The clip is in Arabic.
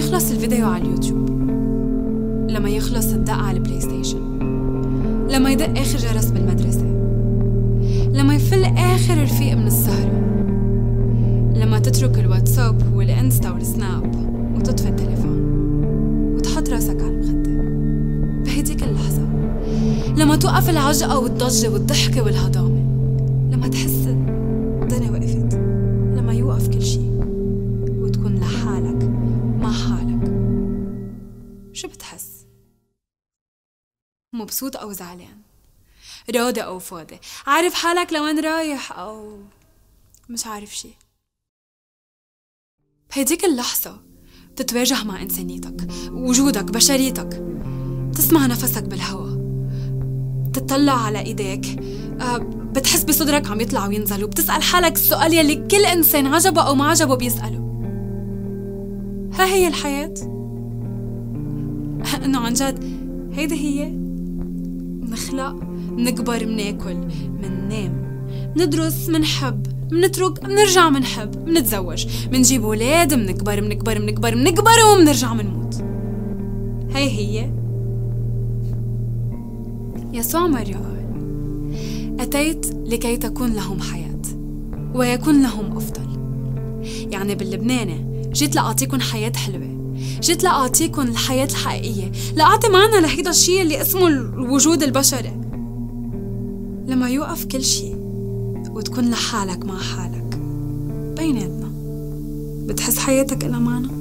يخلص الفيديو على اليوتيوب، لما يخلص الدق على البلاي ستيشن، لما يدق آخر جرس بالمدرسة، لما يفل آخر رفيق من السهرة، لما تترك الواتساب والإنستا والسناب وتطفي التليفون وتحط راسك على المخدة. بهديك اللحظة لما توقف العجقة والضجة والضحكة والهضامة، لما تحس الدنيا وقفت، لما يوقف كل شي وتكون لحالك مع حالك، شو بتحس؟ مبسوط أو زعلان؟ راضي أو فاضي؟ عارف حالك لوين رايح أو مش عارف شي؟ بهديك اللحظة بتتواجه مع إنسانيتك، وجودك، بشريتك، تسمع نفسك بالهواء، بتطلع على إيديك، بتحس بصدرك عم يطلع وينزل، وبتسأل حالك السؤال يلي كل إنسان عجبه أو ما عجبه بيسأله: ها هي الحياة؟ إنه عن جد هيدي هي؟ منخلق، منكبر، مناكل، مننام، مندرس، منحب، منترك، منرجع، منحب، منتزوج، منجيب ولاد، منكبر منكبر منكبر منكبر ومنرجع منموت. هي يسوع مرة قال: أتيت لكي تكون لهم حياة ويكون لهم أفضل. يعني باللبناني جيت لأعطيكم حياة حلوة، جيت لأعطيكم الحياة الحقيقية، لأعطي معنى لهيدا الشيء اللي اسمه الوجود البشري. لما يوقف كل شيء وتكون لحالك مع حالك بيناتنا، بتحس حياتك إلها معنى؟